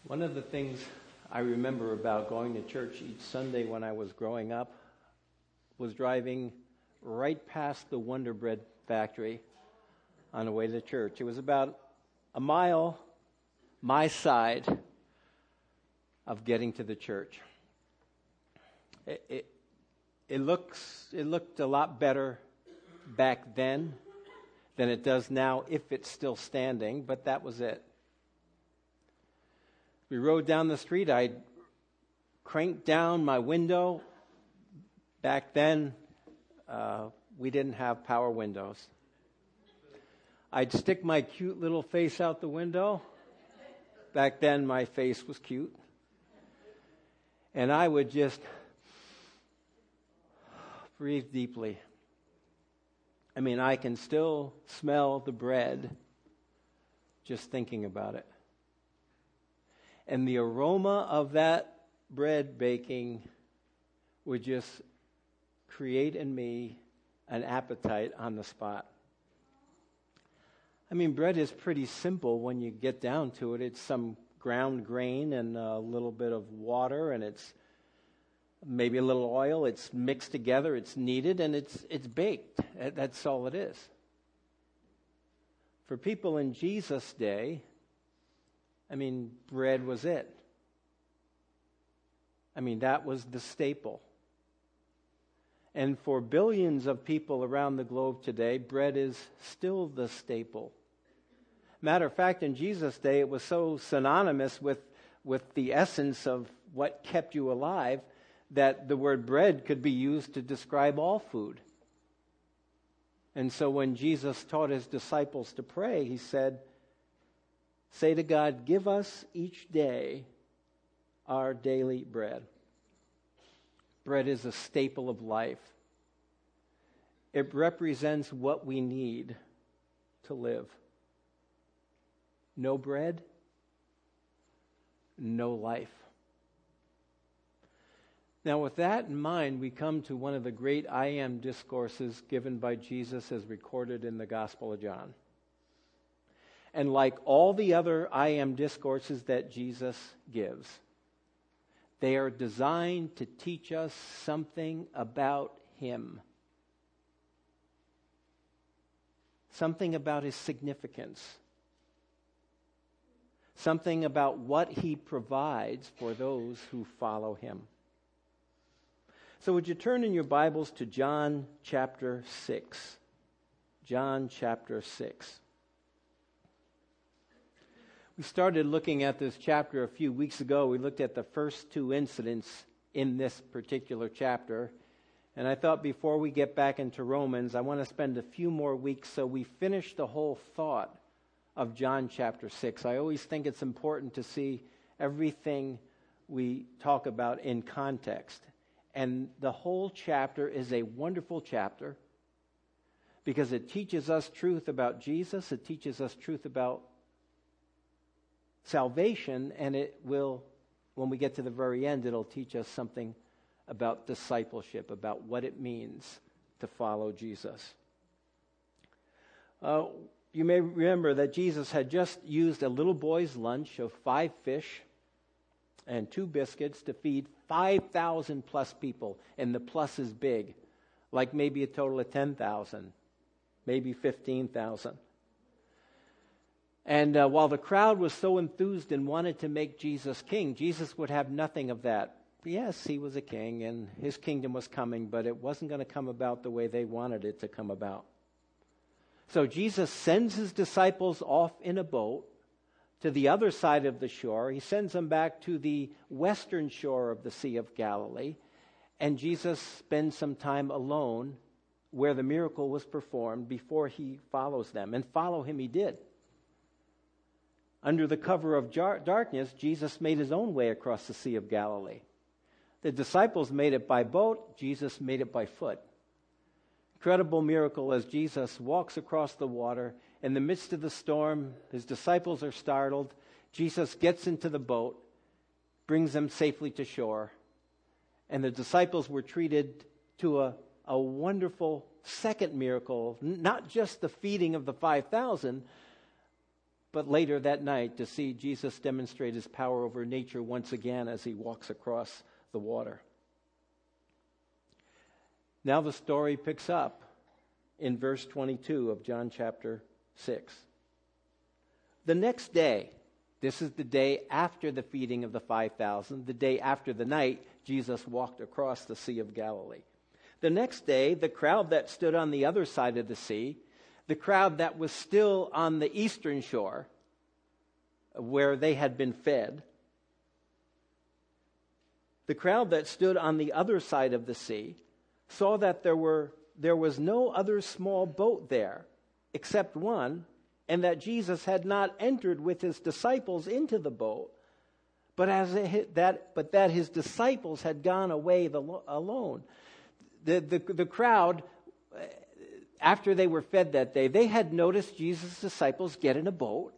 One of the things I remember about going to church each Sunday when I was growing up was driving right past the Wonder Bread factory on the way to church. It was about a mile my side of getting to the church. It looked a lot better back then than it does now, if it's still standing, but that was it. We rode down the street. I'd crank down my window. Back then, we didn't have power windows. I'd stick my cute little face out the window. Back then, my face was cute. And I would just breathe deeply. I mean, I can still smell the bread just thinking about it. And the aroma of that bread baking would just create in me an appetite on the spot. I mean, bread is pretty simple when you get down to it. It's some ground grain and a little bit of water, and it's maybe a little oil. It's mixed together, it's kneaded, and it's baked. That's all it is. For people in Jesus' day, I mean, bread was it. I mean, that was the staple. And for billions of people around the globe today, bread is still the staple. Matter of fact, in Jesus' day, it was so synonymous with the essence of what kept you alive that the word bread could be used to describe all food. And so when Jesus taught his disciples to pray, he said, say to God, give us each day our daily bread. Bread is a staple of life. It represents what we need to live. No bread, no life. Now, with that in mind, we come to one of the great I am discourses given by Jesus as recorded in the Gospel of John. And like all the other I am discourses that Jesus gives, they are designed to teach us something about him. Something about his significance. Something about what he provides for those who follow him. So would you turn in your Bibles to John chapter 6. John chapter 6. We started looking at this chapter a few weeks ago. We looked at the first two incidents in this particular chapter. And I thought before we get back into Romans, I want to spend a few more weeks so we finish the whole thought of John chapter 6. I always think it's important to see everything we talk about in context. And the whole chapter is a wonderful chapter because it teaches us truth about Jesus. It teaches us truth about salvation, and it will, when we get to the very end, it'll teach us something about discipleship, about what it means to follow Jesus. You may remember that Jesus had just used a little boy's lunch of 5 fish and 2 biscuits to feed 5,000 plus people, and the plus is big, like maybe a total of 10,000, maybe 15,000. And while the crowd was so enthused and wanted to make Jesus king, Jesus would have nothing of that. Yes, he was a king and his kingdom was coming, but it wasn't going to come about the way they wanted it to come about. So Jesus sends his disciples off in a boat to the other side of the shore. He sends them back to the western shore of the Sea of Galilee, and Jesus spends some time alone where the miracle was performed before he follows them. And follow him he did. Under the cover of darkness, Jesus made his own way across the Sea of Galilee. The disciples made it by boat. Jesus made it by foot. Incredible miracle as Jesus walks across the water. In the midst of the storm, his disciples are startled. Jesus gets into the boat, brings them safely to shore. And the disciples were treated to a wonderful second miracle, not just the feeding of the 5,000, but later that night to see Jesus demonstrate his power over nature once again as he walks across the water. Now the story picks up in verse 22 of John chapter 6. The next day, this is the day after the feeding of the 5,000, the day after the night Jesus walked across the Sea of Galilee. The next day, the crowd that stood on the other side of the sea, the crowd that was still on the eastern shore, where they had been fed, the crowd that stood on the other side of the sea saw that there was no other small boat there except one, and that Jesus had not entered with his disciples into the boat, but that his disciples had gone away alone. The crowd, after they were fed that day, they had noticed Jesus' disciples get in a boat,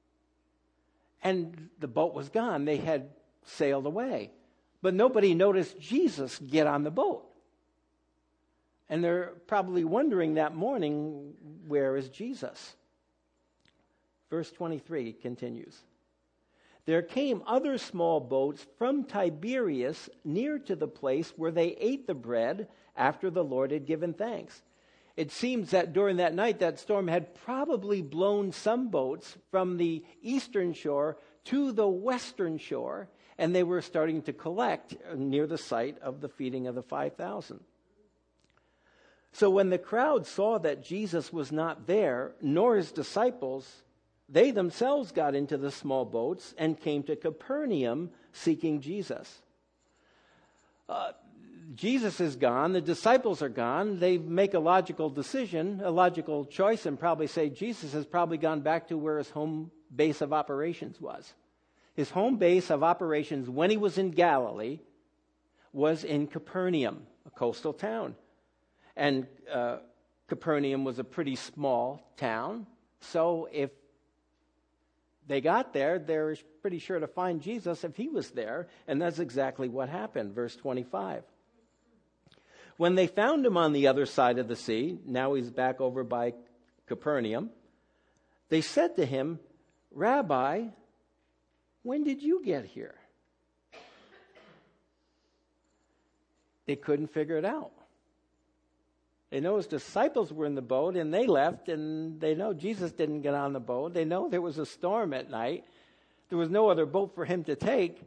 and the boat was gone. They had sailed away. But nobody noticed Jesus get on the boat. And they're probably wondering that morning, where is Jesus? Verse 23 continues. There came other small boats from Tiberias near to the place where they ate the bread after the Lord had given thanks. It seems that during that night, that storm had probably blown some boats from the eastern shore to the western shore, and they were starting to collect near the site of the feeding of the 5,000. So when the crowd saw that Jesus was not there, nor his disciples, they themselves got into the small boats and came to Capernaum seeking Jesus. Jesus is gone. The disciples are gone. They make a logical decision, a logical choice, and probably say Jesus has probably gone back to where his home base of operations was. His home base of operations when he was in Galilee was in Capernaum, a coastal town. And Capernaum was a pretty small town. So if they got there, they were pretty sure to find Jesus if he was there. And that's exactly what happened. Verse 25. When they found him on the other side of the sea, now he's back over by Capernaum, they said to him, Rabbi, when did you get here? They couldn't figure it out. They know his disciples were in the boat and they left, and they know Jesus didn't get on the boat. They know there was a storm at night. There was no other boat for him to take.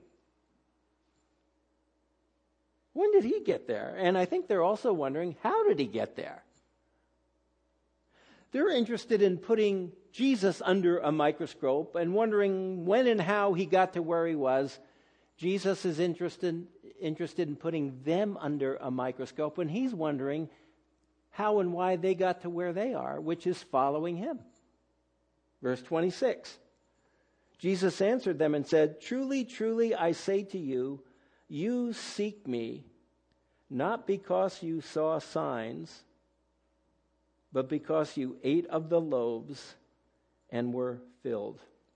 When did he get there? And I think they're also wondering, how did he get there? They're interested in putting Jesus under a microscope and wondering when and how he got to where he was. Jesus is interested in putting them under a microscope, and he's wondering how and why they got to where they are, which is following him. Verse 26. Jesus answered them and said, Truly, truly, I say to you, you seek me, not because you saw signs, but because you ate of the loaves and were filled.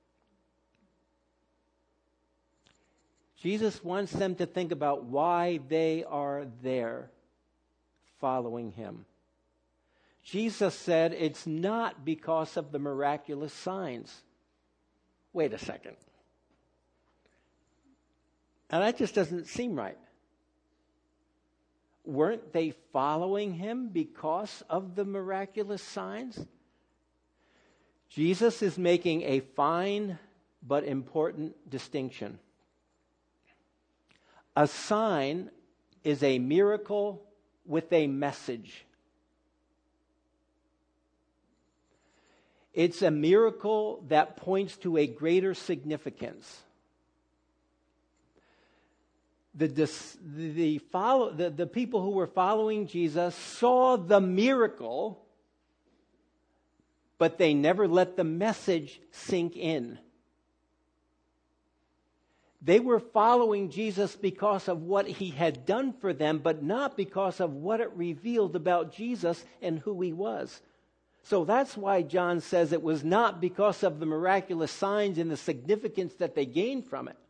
Jesus wants them to think about why they are there following him. Jesus said it's not because of the miraculous signs. Wait a second. And that just doesn't seem right. Weren't they following him because of the miraculous signs? Jesus is making a fine but important distinction. A sign is a miracle with a message. It's a miracle that points to a greater significance. The people who were following Jesus saw the miracle, but they never let the message sink in. They were following Jesus because of what he had done for them, but not because of what it revealed about Jesus and who he was. So that's why John says it was not because of the miraculous signs and the significance that they gained from it.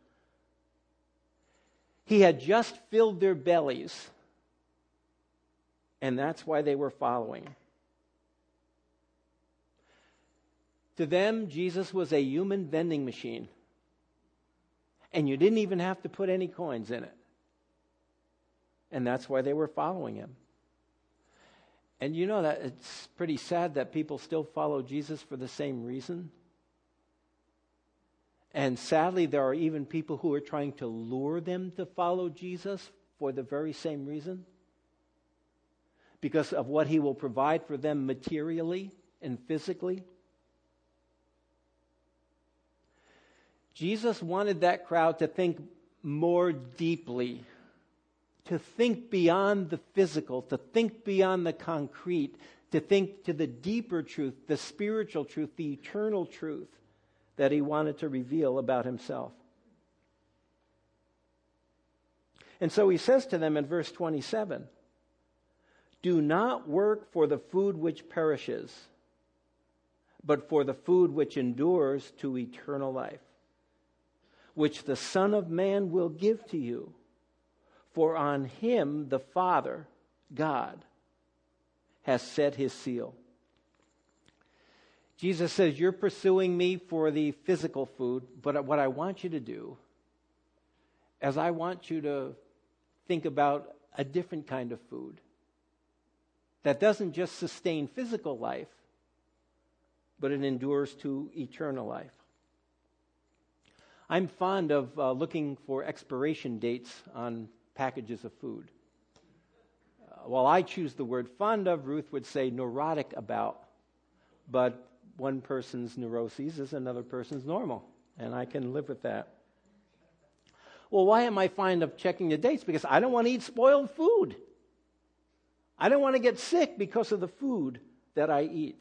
He had just filled their bellies, and that's why they were following. To them, Jesus was a human vending machine. And you didn't even have to put any coins in it. And that's why they were following him. And you know that it's pretty sad that people still follow Jesus for the same reason. And sadly, there are even people who are trying to lure them to follow Jesus for the very same reason. Because of what he will provide for them materially and physically. Jesus wanted that crowd to think more deeply, to think beyond the physical, to think beyond the concrete, to think to the deeper truth, the spiritual truth, the eternal truth that he wanted to reveal about himself. And so he says to them in verse 27, "Do not work for the food which perishes, but for the food which endures to eternal life, which the Son of Man will give to you. For on him the Father, God, has set his seal." Jesus says, you're pursuing me for the physical food, but what I want you to do is I want you to think about a different kind of food that doesn't just sustain physical life, but it endures to eternal life. I'm fond of looking for expiration dates on packages of food. While I choose the word fond of, Ruth would say neurotic about. But one person's neuroses is another person's normal, and I can live with that. Well, why am I fond of checking the dates? Because I don't want to eat spoiled food. I don't want to get sick because of the food that I eat.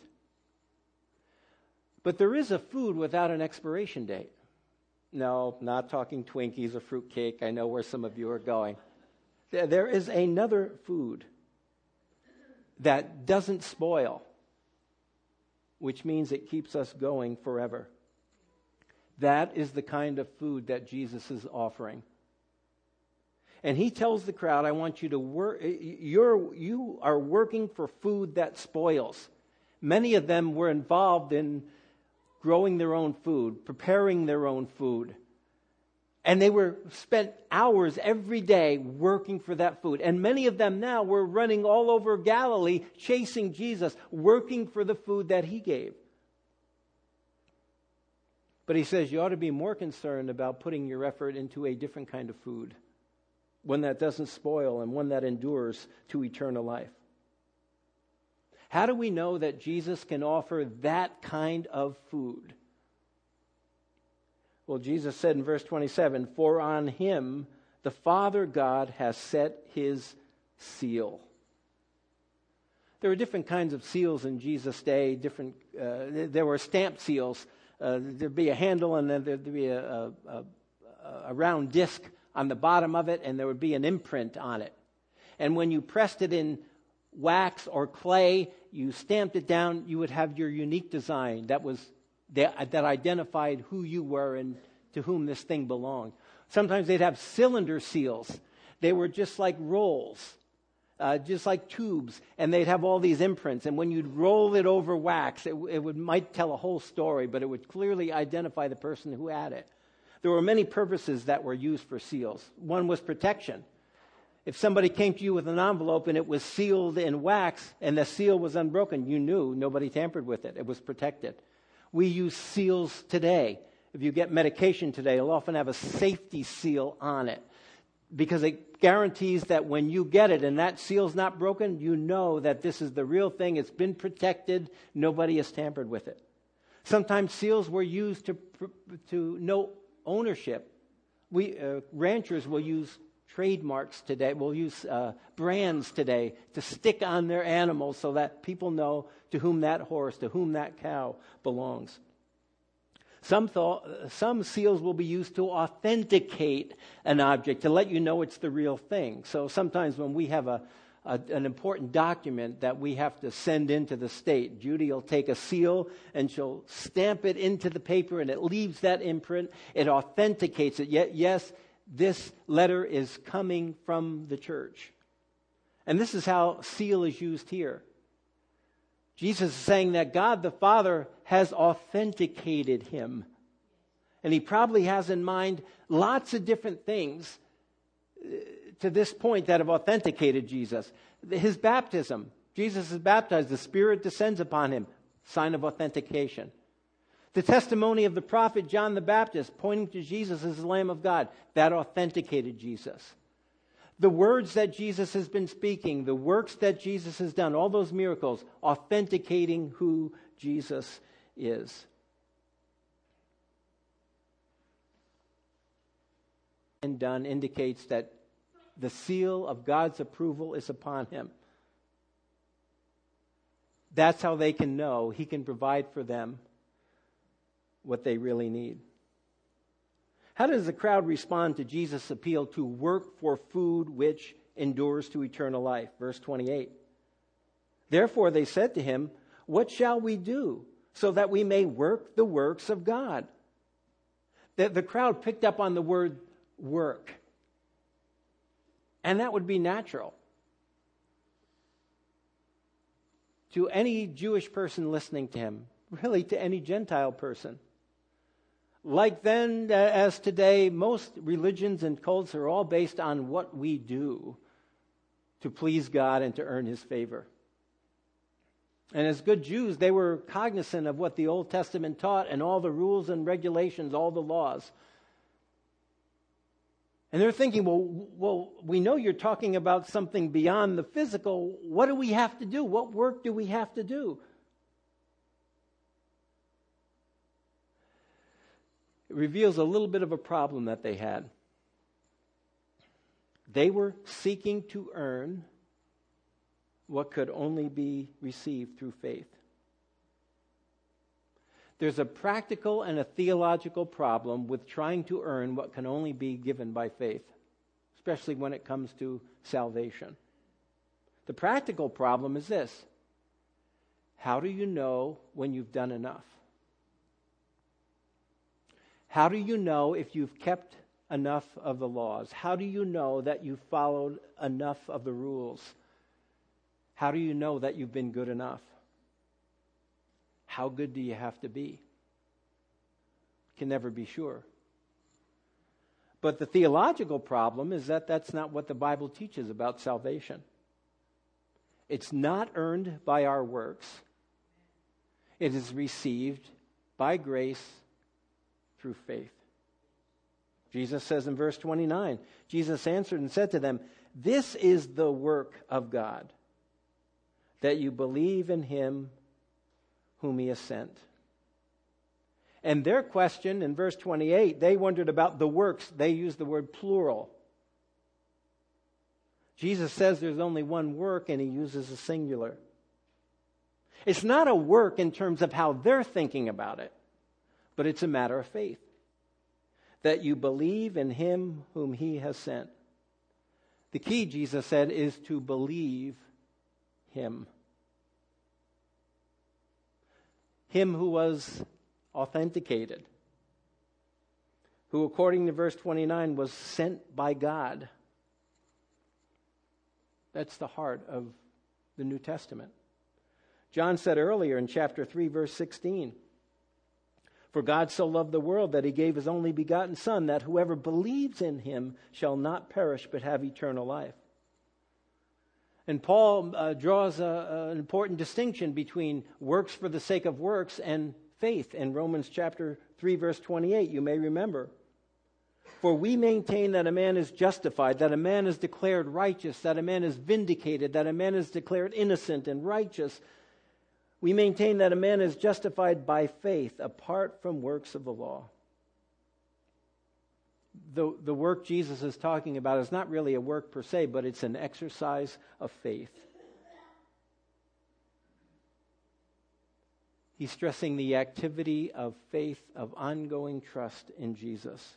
But there is a food without an expiration date. No, not talking Twinkies or fruitcake. I know where some of you are going. There is another food that doesn't spoil, which means it keeps us going forever. That is the kind of food that Jesus is offering. And he tells the crowd, I want you to work. You are working for food that spoils. Many of them were involved in growing their own food, preparing their own food. And they were spent hours every day working for that food. And many of them now were running all over Galilee, chasing Jesus, working for the food that he gave. But he says you ought to be more concerned about putting your effort into a different kind of food, one that doesn't spoil and one that endures to eternal life. How do we know that Jesus can offer that kind of food? Well, Jesus said in verse 27, "For on him the Father God has set his seal." There were different kinds of seals in Jesus' day. There were stamped seals. There'd be a handle, and then there'd be a round disc on the bottom of it, and there would be an imprint on it. And when you pressed it in wax or clay, you stamped it down, you would have your unique design that identified who you were and to whom this thing belonged. Sometimes they'd have cylinder seals. They were just like rolls, just like tubes, and they'd have all these imprints. And when you'd roll it over wax, it might tell a whole story, but it would clearly identify the person who had it. There were many purposes that were used for seals. One was protection. If somebody came to you with an envelope and it was sealed in wax and the seal was unbroken, you knew nobody tampered with it. It was protected. We use seals today. If you get medication today, it'll often have a safety seal on it because it guarantees that when you get it and that seal's not broken, you know that this is the real thing. It's been protected. Nobody has tampered with it. Sometimes seals were used to know ownership. Ranchers will use trademarks today. We'll use brands today to stick on their animals so that people know to whom that horse, to whom that cow belongs. Some seals will be used to authenticate an object, to let you know it's the real thing. So sometimes when we have an important document that we have to send into the state, Judy will take a seal and she'll stamp it into the paper and it leaves that imprint. It authenticates it. Yet, yes, this letter is coming from the church. And this is how seal is used here. Jesus is saying that God the Father has authenticated him. And he probably has in mind lots of different things to this point that have authenticated Jesus. His baptism. Jesus is baptized. The Spirit descends upon him. Sign of authentication. The testimony of the prophet John the Baptist pointing to Jesus as the Lamb of God. That authenticated Jesus. The words that Jesus has been speaking, the works that Jesus has done, all those miracles, authenticating who Jesus is. And done indicates that the seal of God's approval is upon him. That's how they can know he can provide for them what they really need. How does the crowd respond to Jesus' appeal to work for food which endures to eternal life? Verse 28. Therefore they said to him, what shall we do so that we may work the works of God? The crowd picked up on the word work. And that would be natural. To any Jewish person listening to him, really to any Gentile person. Like then as today, most religions and cults are all based on what we do to please God and to earn his favor. And as good Jews, they were cognizant of what the Old Testament taught and all the rules and regulations, all the laws. And they're thinking, well, we know you're talking about something beyond the physical. What do we have to do? What work do we have to do? It reveals a little bit of a problem that they had. They were seeking to earn what could only be received through faith. There's a practical and a theological problem with trying to earn what can only be given by faith, especially when it comes to salvation. The practical problem is this: how do you know when you've done enough? How do you know if you've kept enough of the laws? How do you know that you've followed enough of the rules? How do you know that you've been good enough? How good do you have to be? Can never be sure. But the theological problem is that that's not what the Bible teaches about salvation. It's not earned by our works. It is received by grace through faith. Jesus says in verse 29, Jesus answered and said to them, this is the work of God, that you believe in him whom he has sent. And their question in verse 28, they wondered about the works. They used the word plural. Jesus says there's only one work, and he uses a singular. It's not a work in terms of how they're thinking about it, but it's a matter of faith. That you believe in him whom he has sent. The key, Jesus said, is to believe him. Him who was authenticated. Who, according to verse 29, was sent by God. That's the heart of the New Testament. John said earlier in chapter 3, verse 16, for God so loved the world that he gave his only begotten Son, that whoever believes in him shall not perish but have eternal life. And Paul draws an important distinction between works for the sake of works and faith in Romans chapter 3, verse 28, you may remember. For we maintain that a man is justified, that a man is declared righteous, that a man is vindicated, that a man is declared innocent and righteous. We maintain that a man is justified by faith apart from works of the law. The work Jesus is talking about is not really a work per se, but it's an exercise of faith. He's stressing the activity of faith, of ongoing trust in Jesus.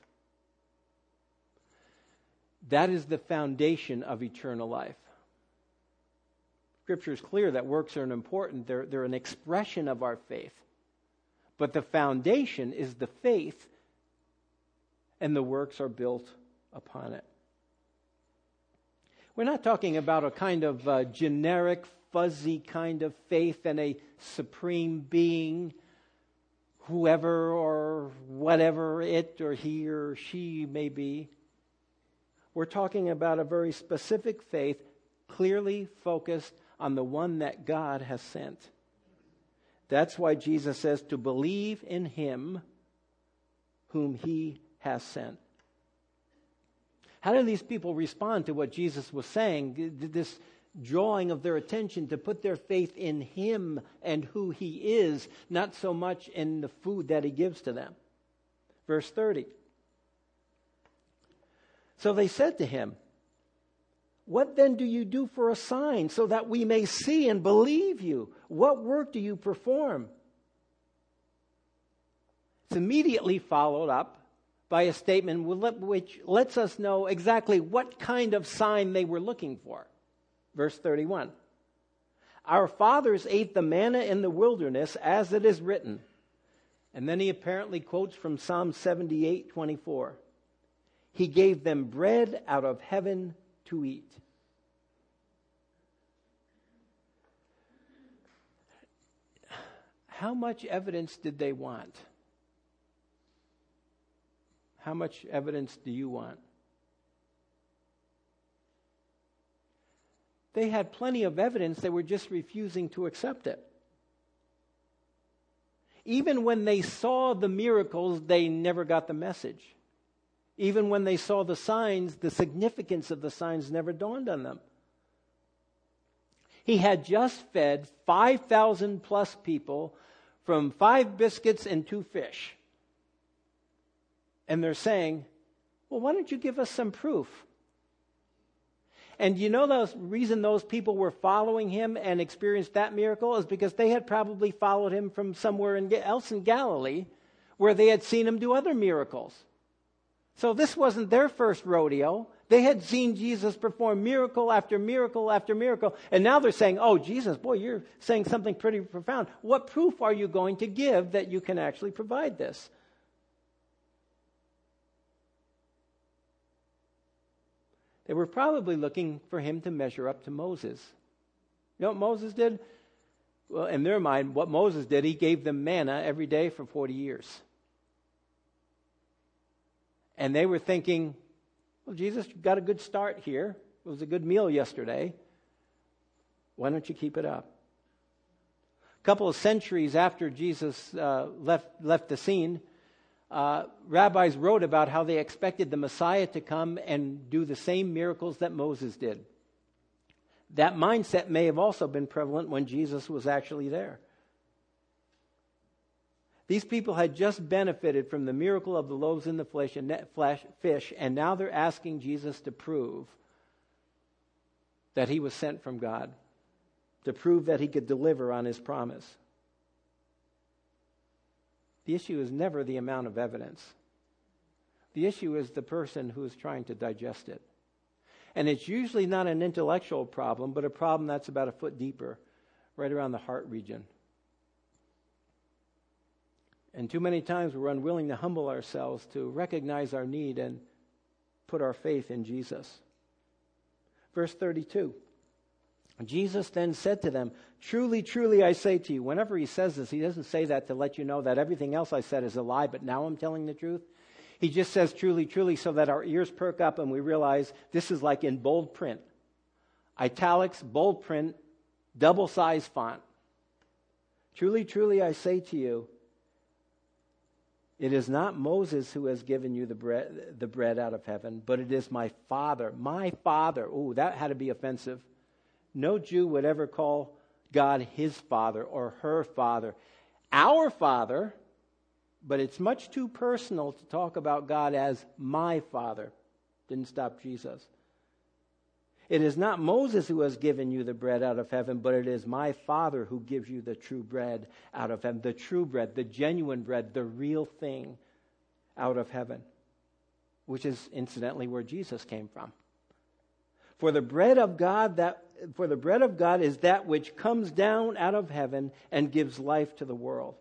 That is the foundation of eternal life. Scripture is clear that works are important. They're an expression of our faith. But the foundation is the faith, and the works are built upon it. We're not talking about a kind of generic fuzzy kind of faith in a supreme being, whoever or whatever it or he or she may be. We're talking about a very specific faith, clearly focused on the one that God has sent. That's why Jesus says to believe in him whom he has sent. How did these people respond to what Jesus was saying? This drawing of their attention to put their faith in him and who he is, not so much in the food that he gives to them. Verse 30. So they said to him, "What then do you do for a sign so that we may see and believe you? What work do you perform?" It's immediately followed up by a statement which lets us know exactly what kind of sign they were looking for. Verse 31. "Our fathers ate the manna in the wilderness, as it is written." And then he apparently quotes from Psalm 78:24. "He gave them bread out of heaven to eat." How much evidence did they want? How much evidence do you want? They had plenty of evidence, they were just refusing to accept it. Even when they saw the miracles, they never got the message. Even when they saw the signs, the significance of the signs never dawned on them. He had just fed 5,000 plus people from 5 biscuits and 2 fish. And they're saying, "Well, why don't you give us some proof?" And you know the reason those people were following him and experienced that miracle is because they had probably followed him from somewhere else in Galilee where they had seen him do other miracles. So this wasn't their first rodeo. They had seen Jesus perform miracle after miracle after miracle. And now they're saying, "Oh, Jesus, boy, you're saying something pretty profound. What proof are you going to give that you can actually provide this?" They were probably looking for him to measure up to Moses. You know what Moses did? Well, in their mind, what Moses did, he gave them manna every day for 40 years. And they were thinking, "Well, Jesus, you got a good start here. It was a good meal yesterday. Why don't you keep it up?" A couple of centuries after Jesus left the scene, rabbis wrote about how they expected the Messiah to come and do the same miracles that Moses did. That mindset may have also been prevalent when Jesus was actually there. These people had just benefited from the miracle of the loaves in the flesh and fish, and now they're asking Jesus to prove that he was sent from God, to prove that he could deliver on his promise. The issue is never the amount of evidence. The issue is the person who is trying to digest it. And it's usually not an intellectual problem, but a problem that's about a foot deeper, right around the heart region. And too many times we're unwilling to humble ourselves to recognize our need and put our faith in Jesus. Verse 32. Jesus then said to them, "Truly, truly, I say to you," whenever he says this, he doesn't say that to let you know that everything else I said is a lie, but now I'm telling the truth. He just says "truly, truly" so that our ears perk up and we realize this is like in bold print. Italics, bold print, double-size font. "Truly, truly, I say to you, it is not Moses who has given you the bread out of heaven, but it is my Father." My Father. Ooh, that had to be offensive. No Jew would ever call God his Father or her Father. Our Father, but it's much too personal to talk about God as my Father. Didn't stop Jesus. "It is not Moses who has given you the bread out of heaven, but it is my Father who gives you the true bread out of heaven." The true bread, the genuine bread, the real thing out of heaven, which is incidentally where Jesus came from. For the bread of God is that which comes down out of heaven and gives life to the world.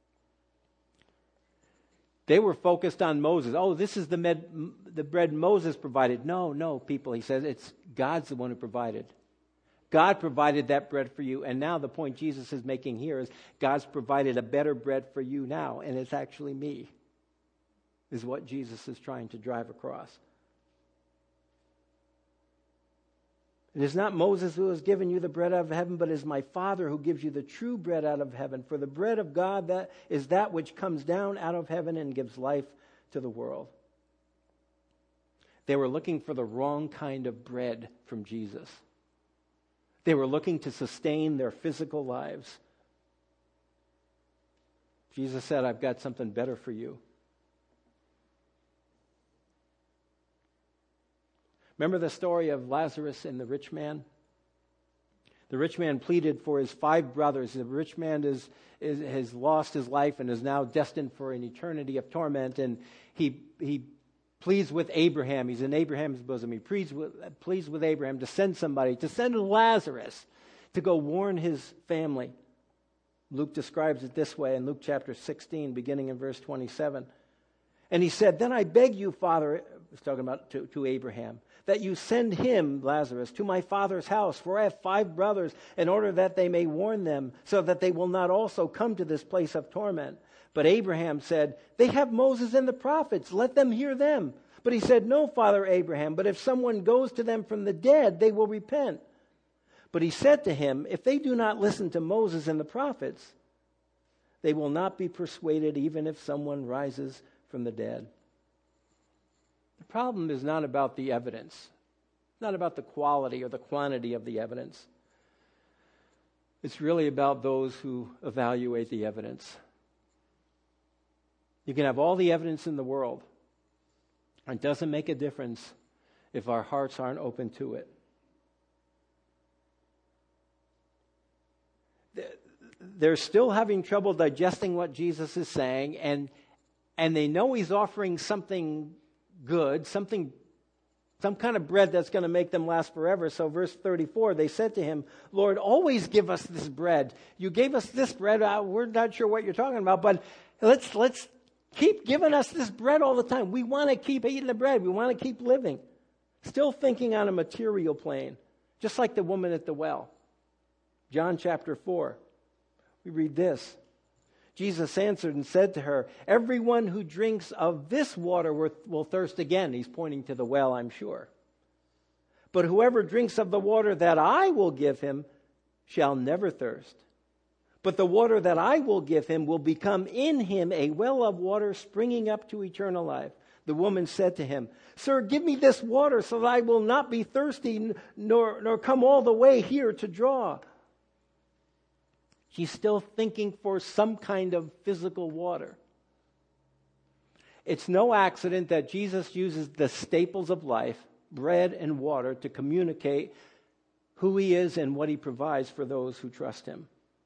They were focused on Moses. "Oh, this is the bread Moses provided." No, people, he says, it's God's the one who provided. God provided that bread for you, and now the point Jesus is making here is God's provided a better bread for you now, and it's actually me, is what Jesus is trying to drive across. It is not Moses who has given you the bread out of heaven, but it is my Father who gives you the true bread out of heaven. For the bread of God that is that which comes down out of heaven and gives life to the world. They were looking for the wrong kind of bread from Jesus. They were looking to sustain their physical lives. Jesus said, I've got something better for you. Remember the story of Lazarus and the rich man? The rich man pleaded for his 5 brothers. The rich man has lost his life and is now destined for an eternity of torment. And he pleads with Abraham. He's in Abraham's bosom. He pleads with Abraham to send somebody, to send Lazarus to go warn his family. Luke describes it this way in Luke chapter 16, beginning in verse 27. And he said, then I beg you, Father, he's talking about to Abraham, that you send him, Lazarus, to my father's house, for I have 5 brothers, in order that they may warn them, so that they will not also come to this place of torment. But Abraham said, they have Moses and the prophets, let them hear them. But he said, no, Father Abraham, but if someone goes to them from the dead, they will repent. But he said to him, if they do not listen to Moses and the prophets, they will not be persuaded even if someone rises from the dead. The problem is not about the evidence, not about the quality or the quantity of the evidence. It's really about those who evaluate the evidence. You can have all the evidence in the world. It doesn't make a difference if our hearts aren't open to it. They're still having trouble digesting what Jesus is saying, and they know he's offering something good, some kind of bread that's going to make them last forever. So verse 34, they said to him, Lord, always give us this bread. You gave us this bread. We're not sure what you're talking about, but let's keep giving us this bread all the time. We want to keep eating the bread. We want to keep living. Still thinking on a material plane, just like the woman at the well. John chapter 4, we read this. Jesus answered and said to her, everyone who drinks of this water will thirst again. He's pointing to the well, I'm sure. But whoever drinks of the water that I will give him shall never thirst. But the water that I will give him will become in him a well of water springing up to eternal life. The woman said to him, Sir, give me this water so that I will not be thirsty nor come all the way here to draw. She's still thinking for some kind of physical water. It's no accident that Jesus uses the staples of life, bread and water, to communicate who he is and what he provides for those who trust him.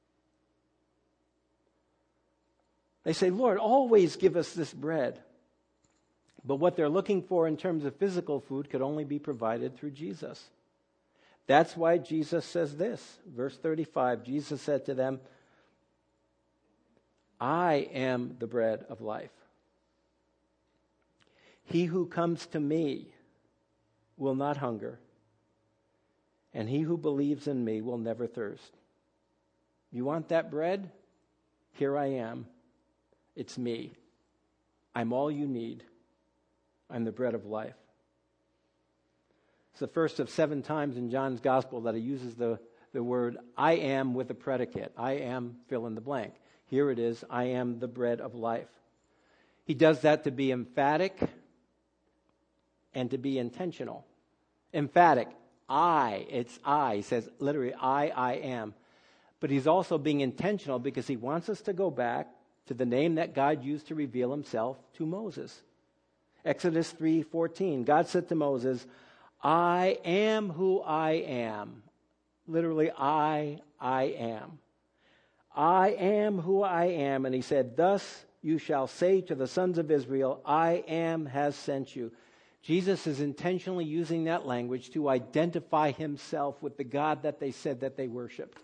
They say, Lord, always give us this bread. But what they're looking for in terms of physical food could only be provided through Jesus. That's why Jesus says this. Verse 35, Jesus said to them, I am the bread of life. He who comes to me will not hunger, and he who believes in me will never thirst. You want that bread? Here I am. It's me. I'm all you need. I'm the bread of life. It's the first of 7 times in John's gospel that he uses the word I am with a predicate. I am, fill in the blank. Here it is, I am the bread of life. He does that to be emphatic and to be intentional. Emphatic, it's I. He says literally, I am. But he's also being intentional because he wants us to go back to the name that God used to reveal himself to Moses. Exodus 3:14, God said to Moses, I am who I am. Literally, I am. I am who I am. And he said, thus you shall say to the sons of Israel, I am has sent you. Jesus is intentionally using that language to identify himself with the God that they said that they worshiped.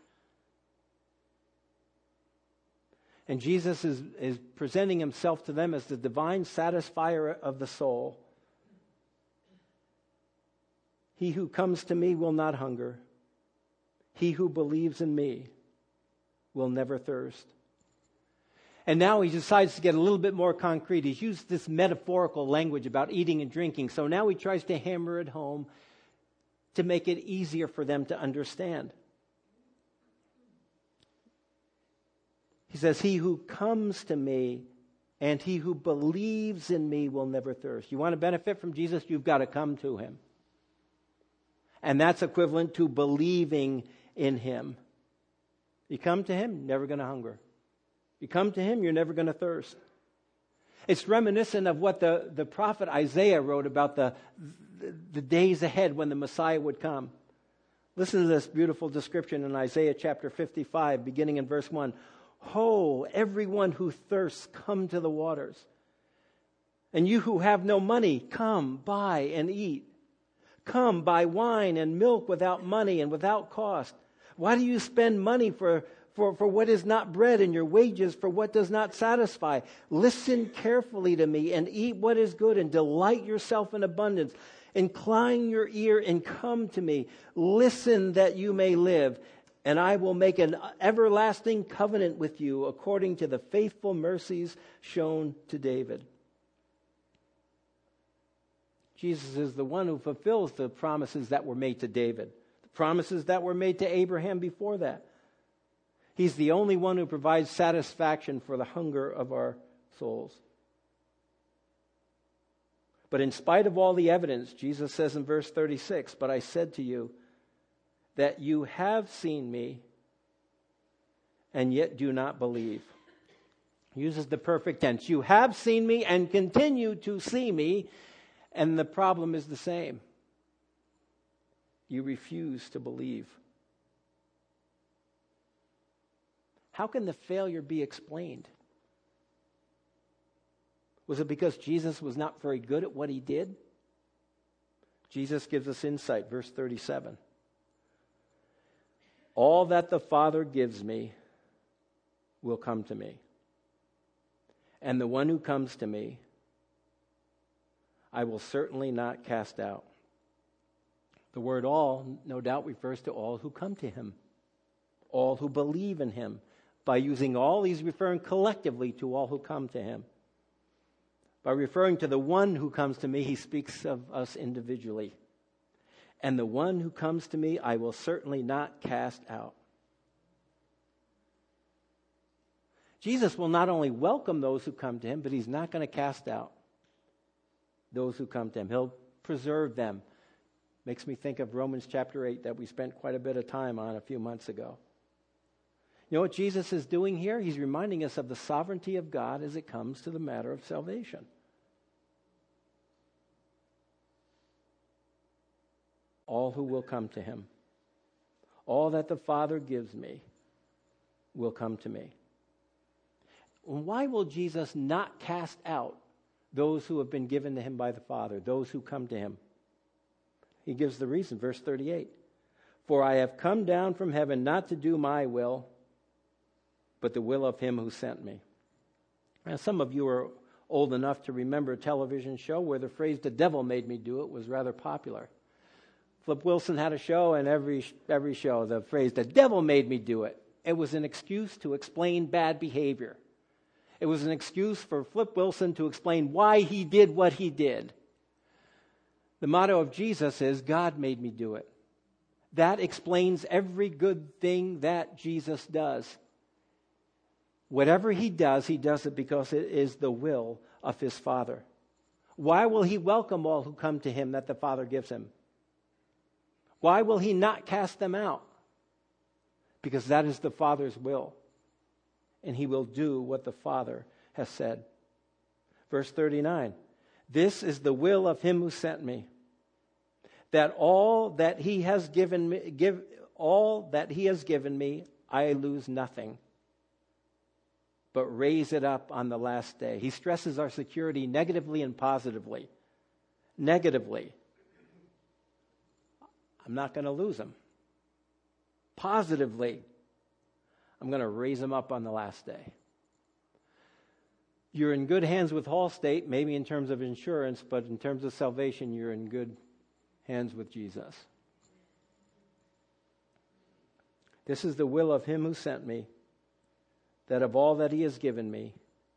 And Jesus is presenting himself to them as the divine satisfier of the soul. He who comes to me will not hunger, He who believes in me will never thirst. And now he decides to get a little bit more concrete. He's used this metaphorical language about eating and drinking. So now he tries to hammer it home to make it easier for them to understand. He says, he who comes to me and he who believes in me will never thirst. You want to benefit from Jesus? You've got to come to him. And that's equivalent to believing in him. You come to him, you're never going to hunger. You come to him, you're never going to thirst. It's reminiscent of what the prophet Isaiah wrote about the days ahead when the Messiah would come. Listen to this beautiful description in Isaiah chapter 55, beginning in verse 1. Ho, everyone who thirsts, come to the waters. And you who have no money, come, buy and eat. Come, buy wine and milk without money and without cost. Why do you spend money for what is not bread and your wages for what does not satisfy? Listen carefully to me and eat what is good and delight yourself in abundance. Incline your ear and come to me. Listen that you may live, and I will make an everlasting covenant with you according to the faithful mercies shown to David. Jesus is the one who fulfills the promises that were made to David, the promises that were made to Abraham before that. He's the only one who provides satisfaction for the hunger of our souls. But in spite of all the evidence, Jesus says in verse 36, but I said to you that you have seen me and yet do not believe. He uses the perfect tense. You have seen me and continue to see me, and the problem is the same. You refuse to believe. How can the failure be explained? Was it because Jesus was not very good at what he did? Jesus gives us insight, verse 37. All that the Father gives me will come to me. And the one who comes to me, I will certainly not cast out. The word all, no doubt, refers to all who come to him, all who believe in him. By using all, he's referring collectively to all who come to him. By referring to the one who comes to me, he speaks of us individually. And the one who comes to me, I will certainly not cast out. Jesus will not only welcome those who come to him, but he's not going to cast out those who come to him. He'll preserve them. Makes me think of Romans chapter 8 that we spent quite a bit of time on a few months ago. You know what Jesus is doing here? He's reminding us of the sovereignty of God as it comes to the matter of salvation. All who will come to him, all that the Father gives me will come to me. Why will Jesus not cast out those who have been given to him by the Father, those who come to him? He gives the reason, verse 38. For I have come down from heaven not to do my will, but the will of him who sent me. Now, some of you are old enough to remember a television show where the phrase, the devil made me do it, was rather popular. Flip Wilson had a show, and every show, the phrase, the devil made me do it. It was an excuse to explain bad behavior. It was an excuse for Flip Wilson to explain why he did what he did. The motto of Jesus is, God made me do it. That explains every good thing that Jesus does. Whatever he does it because it is the will of his Father. Why will he welcome all who come to him that the Father gives him? Why will he not cast them out? Because that is the Father's will. And he will do what the Father has said. Verse 39. This is the will of him who sent me, that all that he has given me, I lose nothing, but raise it up on the last day. He stresses our security negatively and positively. Negatively, I'm not going to lose them. Positively, I'm going to raise them up on the last day. You're in good hands with Allstate, maybe in terms of insurance, but in terms of salvation, you're in good hands with Jesus. This is the will of him who sent me, that of all that he has given me,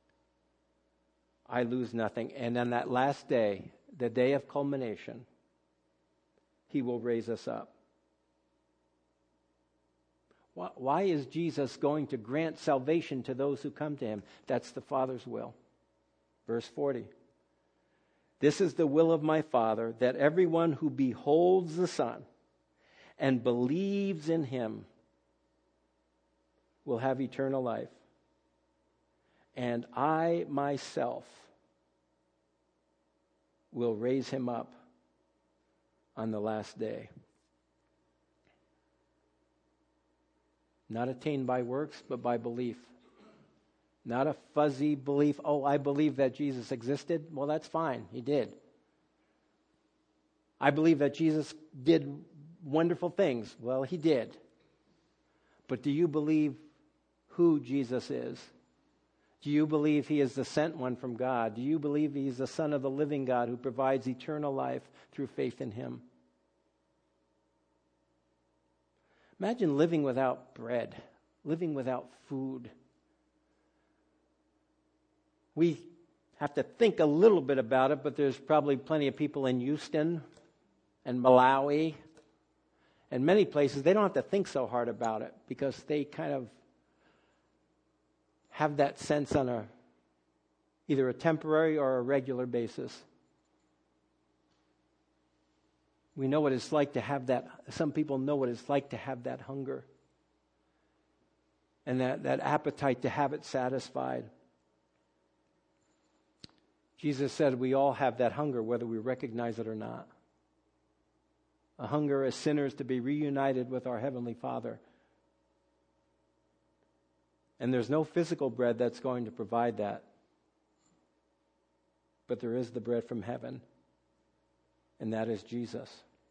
I lose nothing. And on that last day, the day of culmination, he will raise us up. Why is Jesus going to grant salvation to those who come to him? That's the Father's will. Verse 40. This is the will of my Father, that everyone who beholds the Son and believes in him will have eternal life. And I myself will raise him up on the last day. Not attained by works, but by belief. Not a fuzzy belief, oh, I believe that Jesus existed. Well, that's fine. He did. I believe that Jesus did wonderful things. Well, he did. But do you believe who Jesus is? Do you believe he is the sent one from God? Do you believe he's the Son of the living God who provides eternal life through faith in him? Imagine living without bread, living without food. We have to think a little bit about it, but there's probably plenty of people in Houston and Malawi and many places, they don't have to think so hard about it because they kind of have that sense on either a temporary or a regular basis. We know what it's like to have that. Some people know what it's like to have that hunger and that appetite to have it satisfied. Jesus said we all have that hunger, whether we recognize it or not. A hunger as sinners to be reunited with our Heavenly Father. And there's no physical bread that's going to provide that. But there is the bread from heaven, and that is Jesus.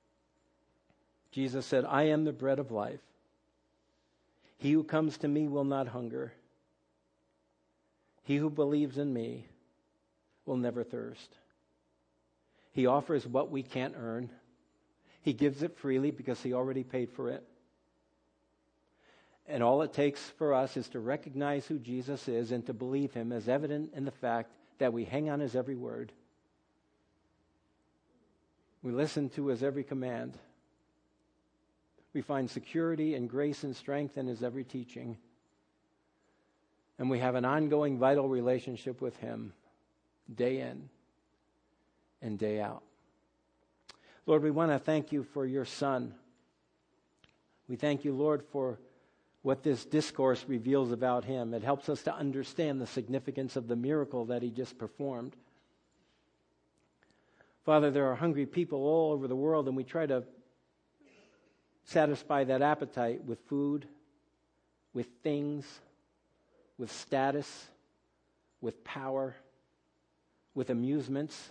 Jesus said, I am the bread of life. He who comes to me will not hunger. He who believes in me will never thirst. He offers what we can't earn. He gives it freely because he already paid for it. And all it takes for us is to recognize who Jesus is and to believe him, as evident in the fact that we hang on his every word. We listen to his every command. We find security and grace and strength in his every teaching. And we have an ongoing vital relationship with him day in and day out. Lord, we want to thank you for your Son. We thank you, Lord, for what this discourse reveals about him. It helps us to understand the significance of the miracle that he just performed. Father, there are hungry people all over the world, and we try to satisfy that appetite with food, with things, with status, with power, with amusements.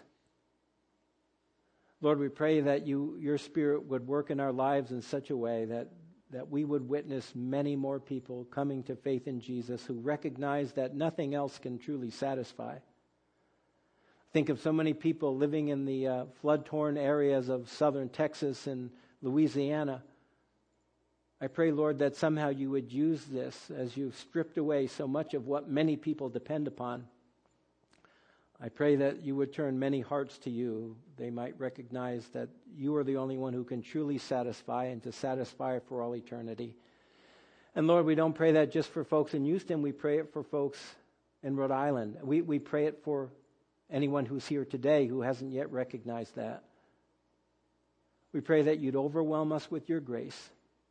Lord, we pray that your Spirit would work in our lives in such a way that we would witness many more people coming to faith in Jesus who recognize that nothing else can truly satisfy. Think of so many people living in the flood-torn areas of southern Texas and Louisiana. I pray, Lord, that somehow you would use this as you've stripped away so much of what many people depend upon. I pray that you would turn many hearts to you. They might recognize that you are the only one who can truly satisfy and to satisfy for all eternity. And Lord, we don't pray that just for folks in Houston. We pray it for folks in Rhode Island. We pray it for anyone who's here today who hasn't yet recognized that. We pray that you'd overwhelm us with your grace.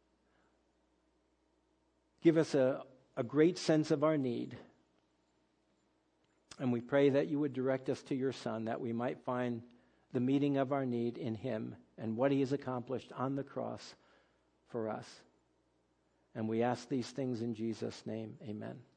Give us a great sense of our need. And we pray that you would direct us to your Son, that we might find the meeting of our need in him and what he has accomplished on the cross for us. And we ask these things in Jesus' name. Amen.